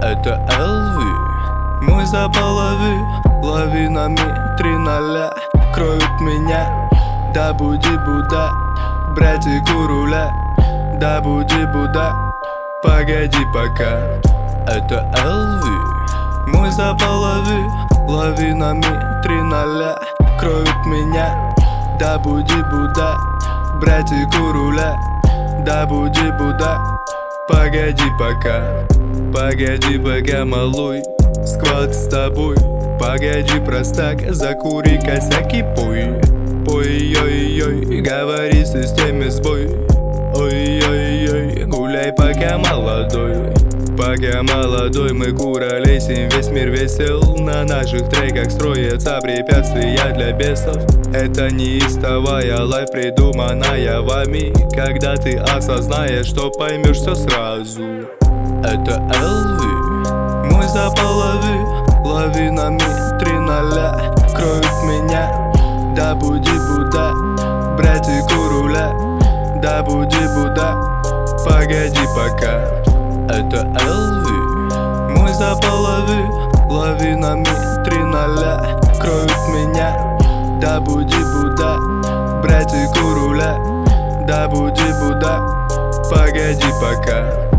Это LV. Мой запал лавинами 3-0 кроют меня. Да буди Будда, братик у руля. Да буди Будда, погоди пока. Это LV. Мой запал лавинами 3-0 кроют меня. Да буди Будда, братик у руля. Да буди Будда, погоди пока. Погоди пока, малой, сквад с тобой. Погоди, простак, закури косяк и пой. Ой-ой-ой, говори системе сбой. Ой-ой-ой, гуляй пока молодой. Пока молодой, мы куролесим, весь мир весел. На наших треках строятся препятствия для бесов. Это неистовая лайф, придуманная вами. Когда ты осознаешь, что поймешь все сразу. Это LV. Мой запал лавинами 3-0 кроют меня. Да буди Будда, братик у руля. Да буди Будда, погоди пока. Это LV. Мой запал лавинами 3-0 кроют меня. Да буди Будда, братик у руля. Да буди Будда, погоди пока.